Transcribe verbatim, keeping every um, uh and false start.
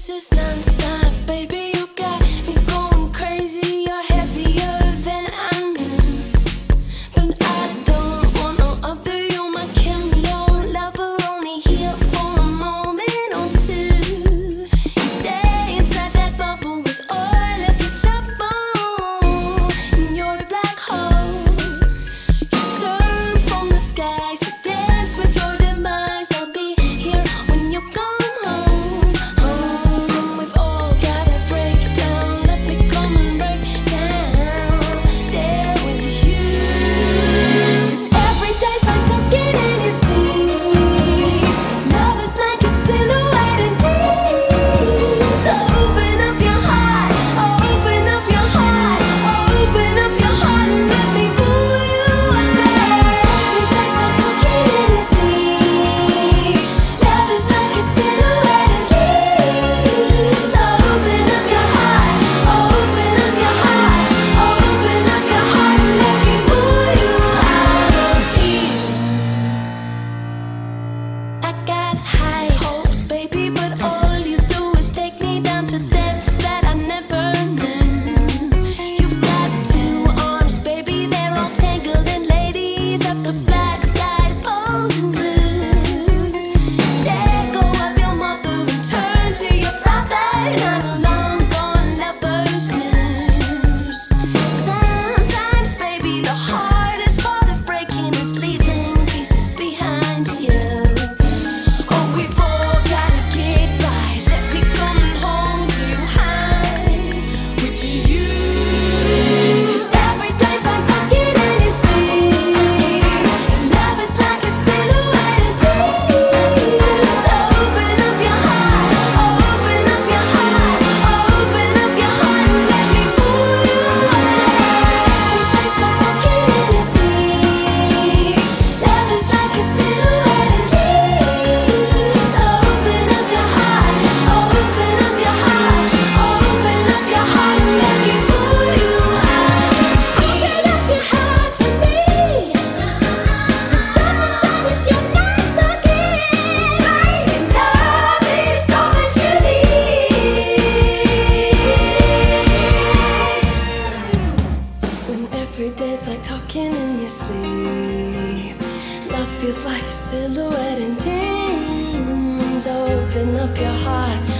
This is non-stop, baby. You got me going crazy. You're heavier than I am, but I don't want no other. You're my cameo lover, only here for a moment or two. You stay inside that bubble with all of your trouble, and you're the black hole. You turn from the skies to dance with your demise. I'll be here when you come home. Home, we've all gotta break down. Let me come and break down. There with you. 'Cause every day's like talking in your sleep. Love is like a silhouette in dreams. So open up your heart, open up your heart, open up your heart and let me pull you away. Every day's like talking in your sleep. Love is like a silhouette in dreams. So open up your heart, open up your heart, open up your heart and let me pull you out of here. I got high hopes, baby, but all you do is take me down to depths that I never knew. You've got two arms, baby, they're all tangled in ladies of the black skies, posing blue. Let go of your mother and turn to your brother. I'm a long gone lover's news. Sometimes, baby, the hardest part of breaking is leaving pieces behind you. Oh, we've all gotta get by. Let me come home to you high with you. 'Cause every day's like talking in your sleep. Love is like a silhouette in dreams. So open up your heart, open up your heart, open up your heart and let me pull you away. Every day's like talking in your sleep. Love is like a silhouette in dreams. So open up your heart, open up your heart, open up your heart and let me pull you out. Open up your heart to me. The sun will shine if you're not looking. And love is all that you need. When every day's like talking in your sleep. Love feels like a silhouette in dreams. Open up your heart,